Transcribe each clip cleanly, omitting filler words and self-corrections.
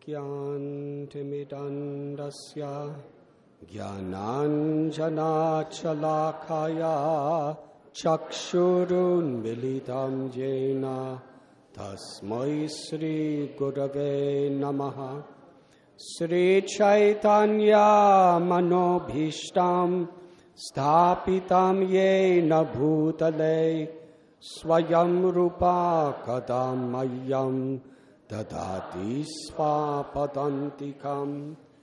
Vijnantimidandasya Jnananjanachalakaya Chakshurunmilitam Jena Tasmai Sri Gurave Namaha. Sri Chaitanya Manobhishtam Sthapitam Yena Bhutale Swayam Rupa Kadamayam Dadati Svapadantikam.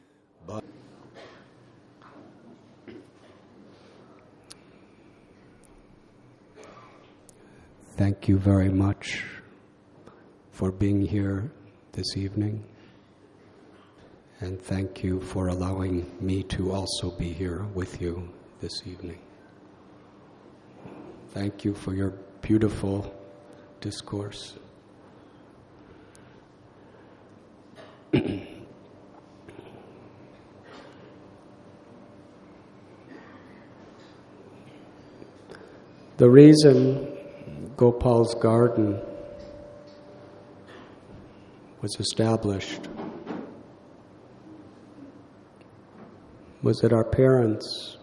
Thank you very much for being here this evening. And thank you for allowing me to also be here with you this evening. Thank you for your beautiful discourse. The reason Gopal's garden was established was that our parents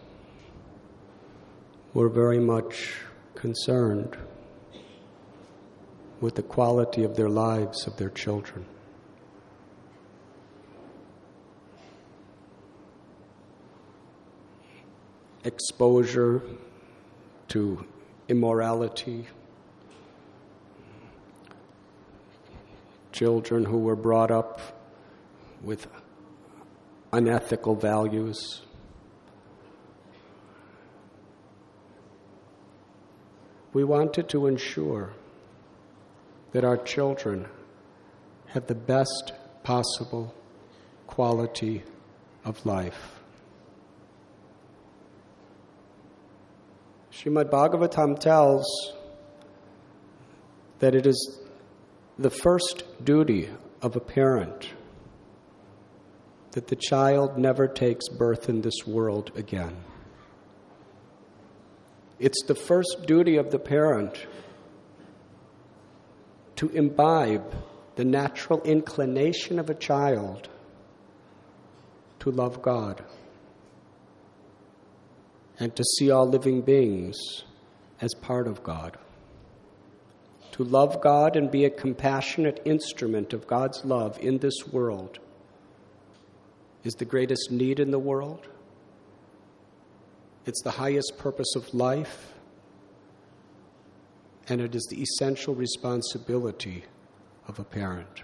were very much concerned with the quality of their lives of their children. Exposure to immorality, children who were brought up with unethical values. We wanted to ensure that our children have the best possible quality of life. Srimad Bhagavatam tells that it is the first duty of a parent that the child never takes birth in this world again. It's the first duty of the parent to imbibe the natural inclination of a child to love God and to see all living beings as part of God. To love God and be a compassionate instrument of God's love in this world is the greatest need in the world. It's the highest purpose of life, and it is the essential responsibility of a parent.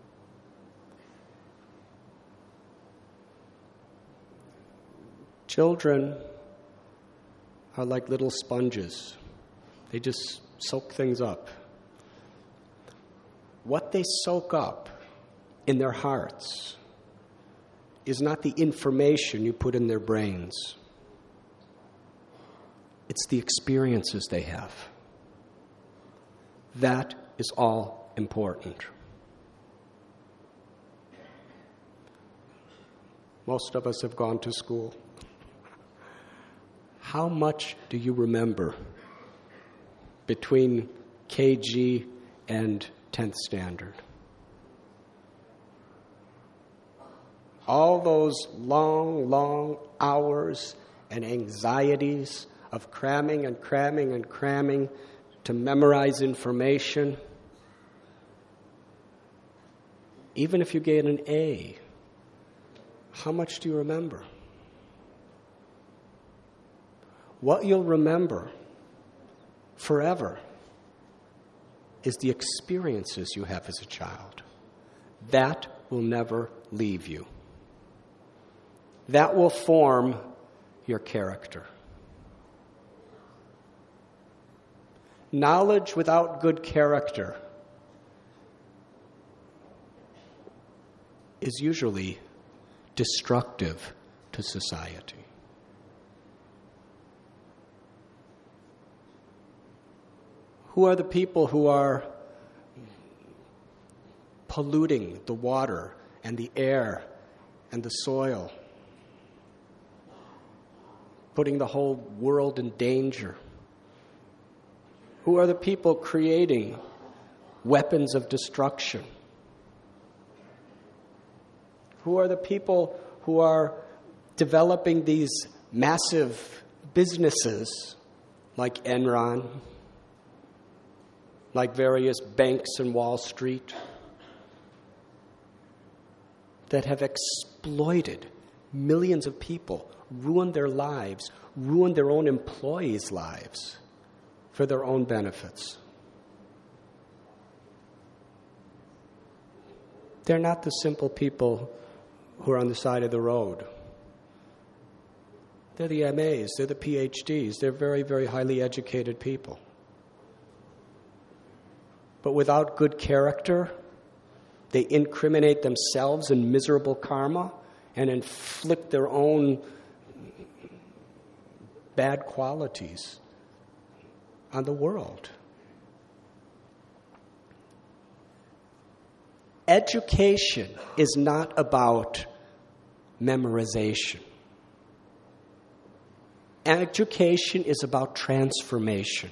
Children are like little sponges. They just soak things up. What they soak up in their hearts is not the information you put in their brains. It's the experiences they have. That is all important. Most of us have gone to school. How much do you remember between KG and 10th standard? All those long, long hours and anxieties of cramming and cramming and cramming to memorize information. Even if you get an A, how much do you remember? What you'll remember forever is the experiences you have as a child. That will never leave you. That will form your character. Knowledge without good character is usually destructive to society. Who are the people who are polluting the water and the air and the soil, putting the whole world in danger? Who are the people creating weapons of destruction? Who are the people who are developing these massive businesses like Enron, like various banks in Wall Street, that have exploited millions of people, ruined their lives, ruined their own employees' lives for their own benefits? They're not the simple people who are on the side of the road. They're the MAs, they're the PhDs, they're very, very highly educated people. But without good character, they incriminate themselves in miserable karma and inflict their own bad qualities on the world. Education is not about memorization. Education is about transformation.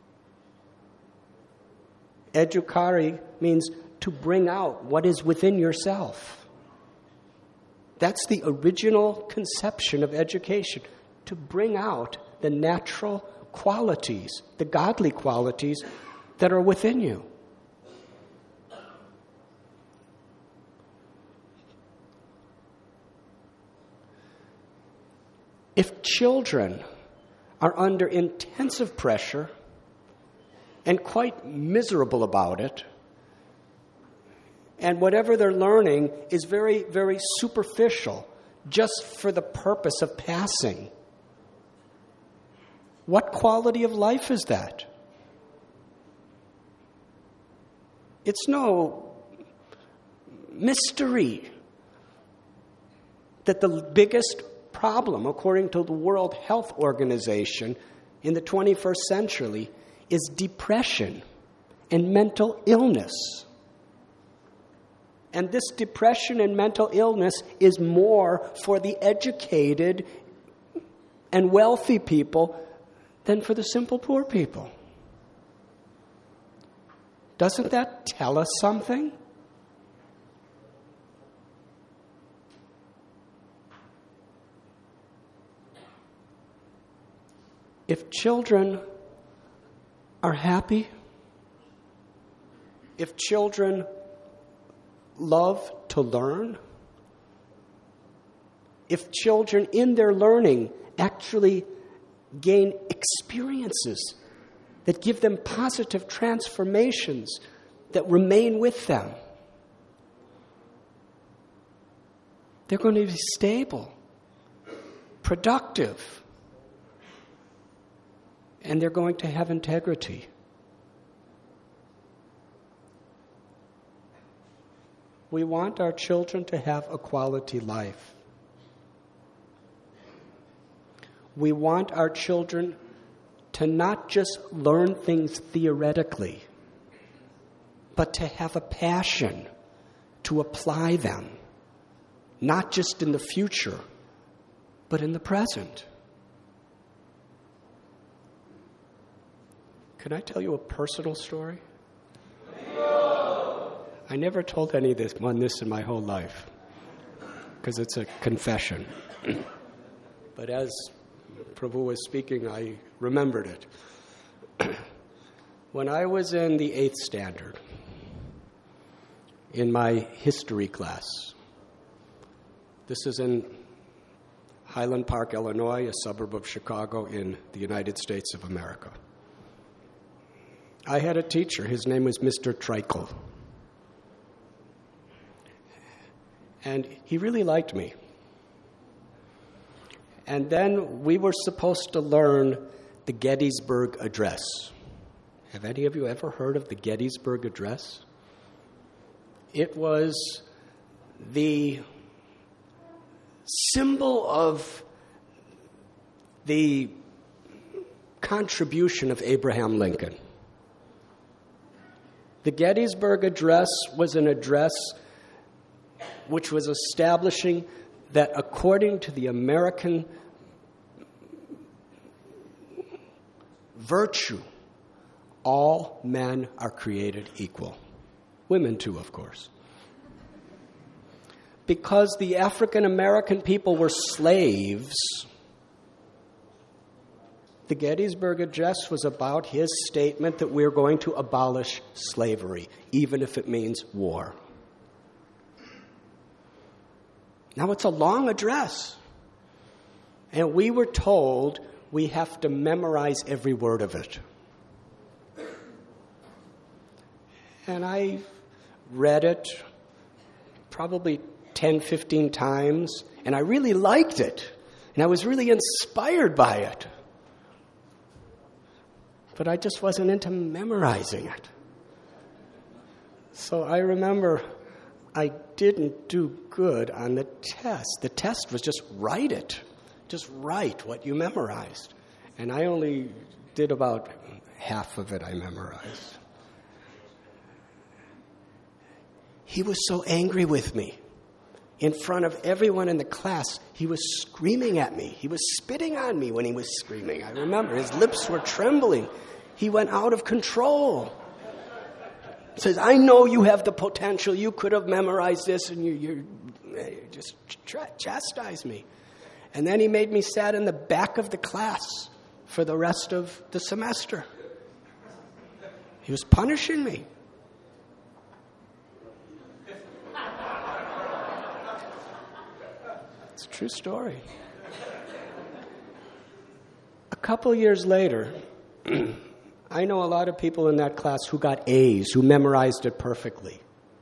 Educare means to bring out what is within yourself. That's the original conception of education, to bring out the natural qualities, the godly qualities that are within you. If children are under intensive pressure and quite miserable about it, and whatever they're learning is very, very superficial, just for the purpose of passing, what quality of life is that? It's no mystery that the biggest problem, according to the World Health Organization, in the 21st century is depression and mental illness. And this depression and mental illness is more for the educated and wealthy people than for the simple poor people. Doesn't that tell us something? If children are happy, if children love to learn, if children in their learning actually gain experiences that give them positive transformations that remain with them, they're going to be stable, productive, and they're going to have integrity. We want our children to have a quality life. We want our children to not just learn things theoretically, but to have a passion to apply them, not just in the future, but in the present. Can I tell you a personal story? I never told any of this in my whole life, because it's a confession. But as Prabhu was speaking, I remembered it. When I was in the 8th standard, in my history class, this is in Highland Park, Illinois, a suburb of Chicago in the United States of America. I had a teacher. His name was Mr. Treichel. And he really liked me. And then we were supposed to learn the Gettysburg Address. Have any of you ever heard of the Gettysburg Address? It was the symbol of the contribution of Abraham Lincoln. The Gettysburg Address was an address which was establishing that according to the American virtue, all men are created equal. Women too, of course. because the African American people were slaves, the Gettysburg Address was about his statement that we're going to abolish slavery, even if it means war. Now, it's a long address, and we were told we have to memorize every word of it. And I read it probably 10, 15 times, and I really liked it, and I was really inspired by it. But I just wasn't into memorizing it. So I remember I didn't do good on the test. The test was just write it. Just write what you memorized. And I only did about half of it I memorized. He was so angry with me. In front of everyone in the class, he was screaming at me. He was spitting on me when he was screaming. I remember his lips were trembling. He went out of control. He says, I know you have the potential. You could have memorized this, and you just chastised me. And then he made me sit in the back of the class for the rest of the semester. He was punishing me. It's a true story. A couple years later, I know a lot of people in that class who got A's, who memorized it perfectly,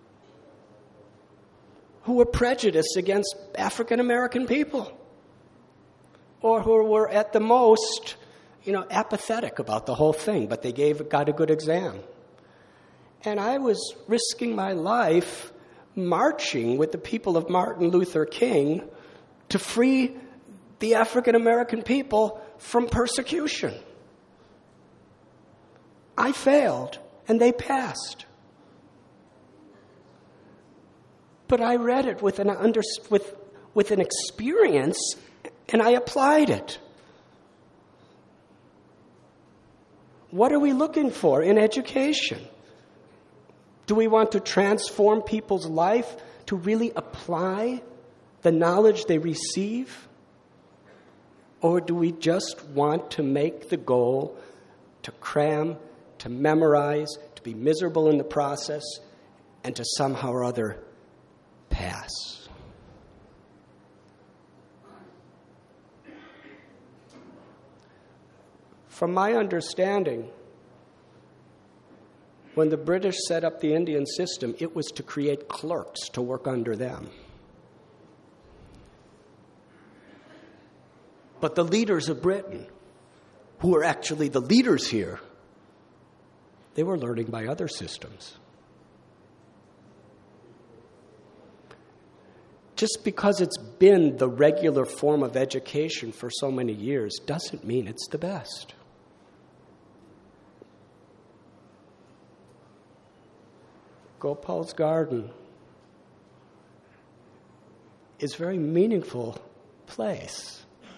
who were prejudiced against African American people, or who were at the most, apathetic about the whole thing, but they got a good exam. And I was risking my life marching with the people of Martin Luther King to free the African American people from persecution. I failed, and they passed. But I read it with an experience, and I applied it. What are we looking for in education? Do we want to transform people's life to really apply the knowledge they receive? Or do we just want to make the goal to cram, to memorize, to be miserable in the process, and to somehow or other pass? From my understanding, when the British set up the Indian system, it was to create clerks to work under them. But the leaders of Britain, who were actually the leaders here, they were learning by other systems. Just because it's been the regular form of education for so many years doesn't mean it's the best. Gopal's Garden is a very meaningful place.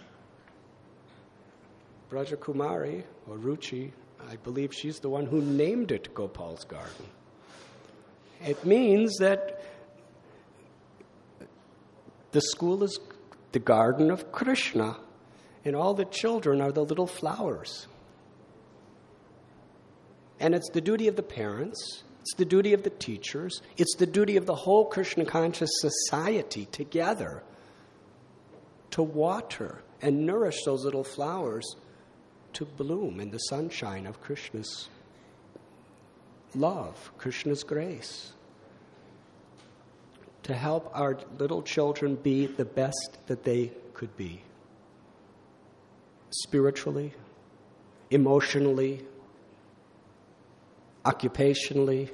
Braja Kumari, or Ruchi, I believe she's the one who named it Gopal's Garden. It means that the school is the garden of Krishna, and all the children are the little flowers. And it's the duty of the parents, it's the duty of the teachers, it's the duty of the whole Krishna conscious society together to water and nourish those little flowers to bloom in the sunshine of Krishna's love, Krishna's grace, to help our little children be the best that they could be, spiritually, emotionally, occupationally,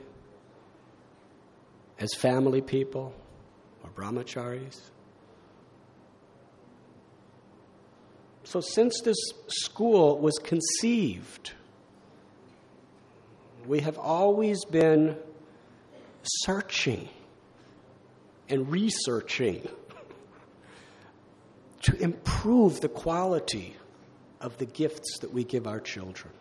as family people or brahmacharis. So since this school was conceived, we have always been searching and researching to improve the quality of the gifts that we give our children.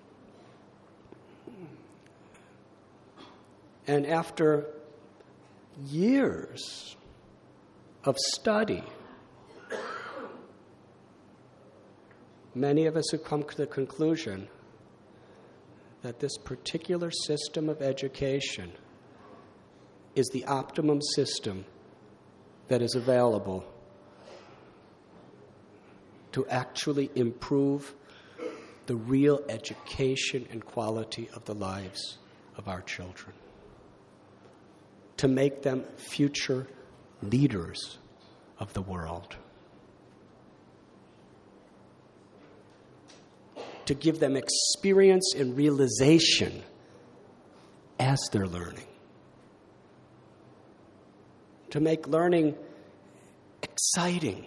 And after years of study. Many of us have come to the conclusion that this particular system of education is the optimum system that is available to actually improve the real education and quality of the lives of our children, to make them future leaders of the world, to give them experience and realization as they're learning, to make learning exciting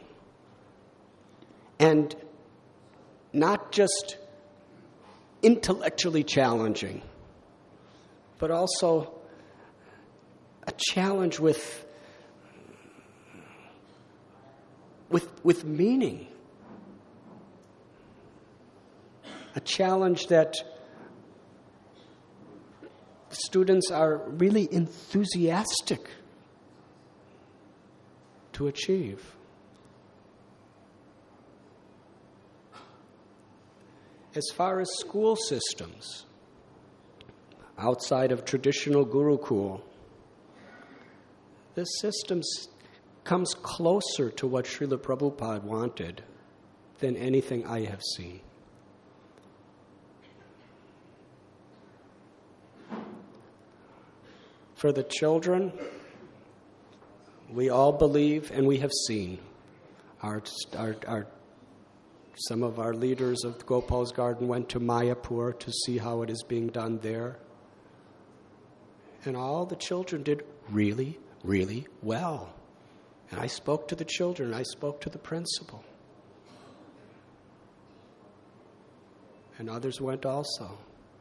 and not just intellectually challenging, but also a challenge with meaning. A challenge that students are really enthusiastic to achieve. As far as school systems, outside of traditional Gurukul, this system comes closer to what Srila Prabhupada wanted than anything I have seen. For the children, we all believe, and we have seen, some of our leaders of Gopal's Garden went to Mayapur to see how it is being done there. And all the children did really, really well. And I spoke to the children, I spoke to the principal. And others went also.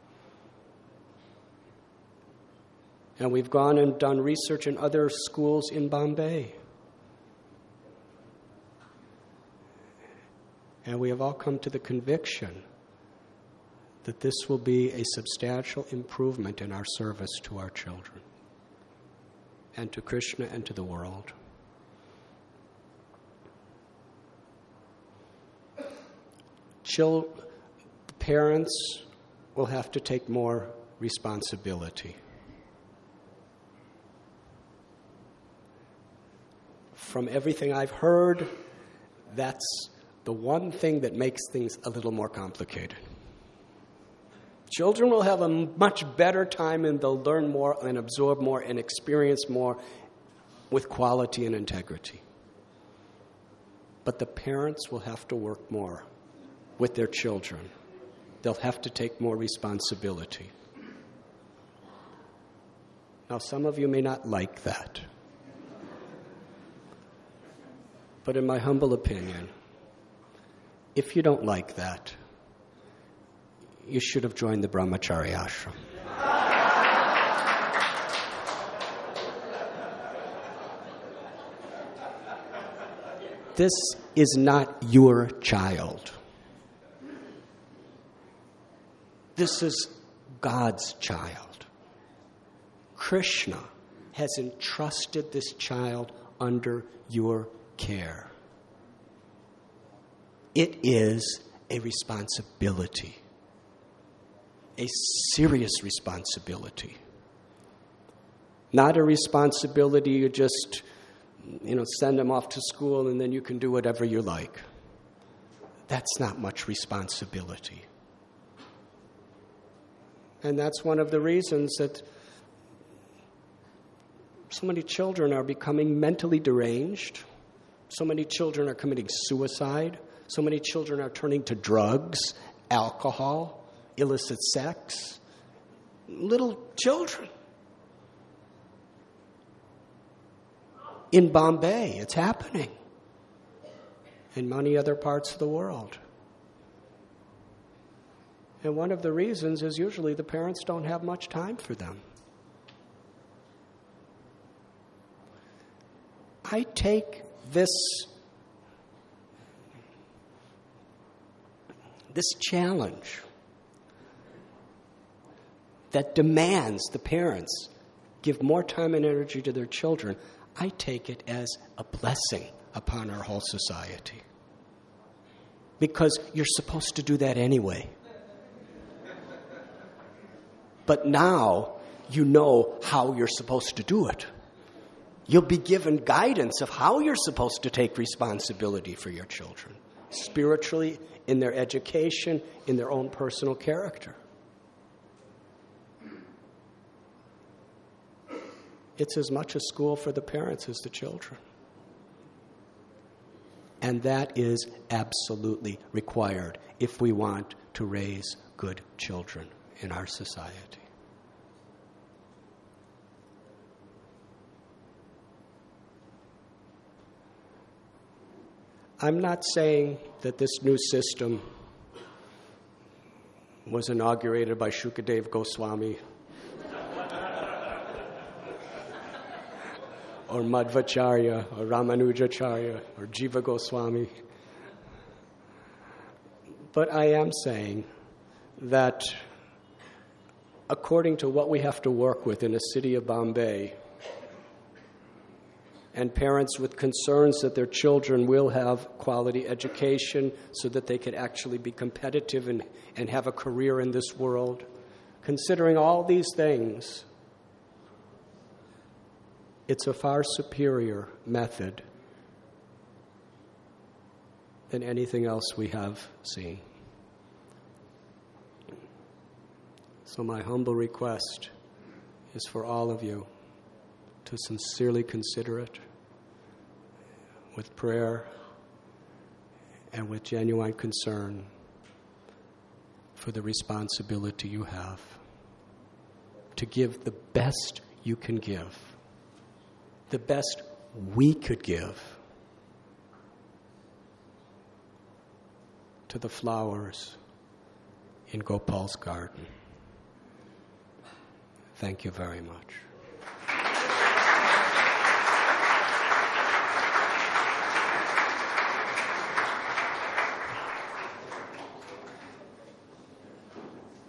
And we've gone and done research in other schools in Bombay. And we have all come to the conviction that this will be a substantial improvement in our service to our children and to Krishna and to the world. Parents will have to take more responsibility. From everything I've heard, that's the one thing that makes things a little more complicated. Children will have a much better time and they'll learn more and absorb more and experience more with quality and integrity. But the parents will have to work more with their children. They'll have to take more responsibility. Now, some of you may not like that. But in my humble opinion, if you don't like that, you should have joined the Brahmacharya ashram. This is not your child. This is God's child. Krishna has entrusted this child under your care. It is a responsibility, a serious responsibility. Not a responsibility you just, send them off to school and then you can do whatever you like. That's not much responsibility. And that's one of the reasons that so many children are becoming mentally deranged. So many children are committing suicide. So many children are turning to drugs, alcohol, illicit sex. Little children. In Bombay, it's happening. In many other parts of the world. And one of the reasons is usually the parents don't have much time for them. I take this challenge that demands the parents give more time and energy to their children, I take it as a blessing upon our whole society. Because you're supposed to do that anyway. But now you know how you're supposed to do it. You'll be given guidance of how you're supposed to take responsibility for your children, spiritually, in their education, in their own personal character. It's as much a school for the parents as the children. And that is absolutely required if we want to raise good children in our society. I'm not saying that this new system was inaugurated by Shukadev Goswami or Madhvacharya or Ramanujacharya or Jiva Goswami. But I am saying that according to what we have to work with in the city of Bombay, and parents with concerns that their children will have quality education so that they can actually be competitive and have a career in this world, considering all these things, it's a far superior method than anything else we have seen. So my humble request is for all of you to sincerely consider it with prayer and with genuine concern for the responsibility you have to give the best you can give, the best we could give to the flowers in Gopal's garden. Thank you very much.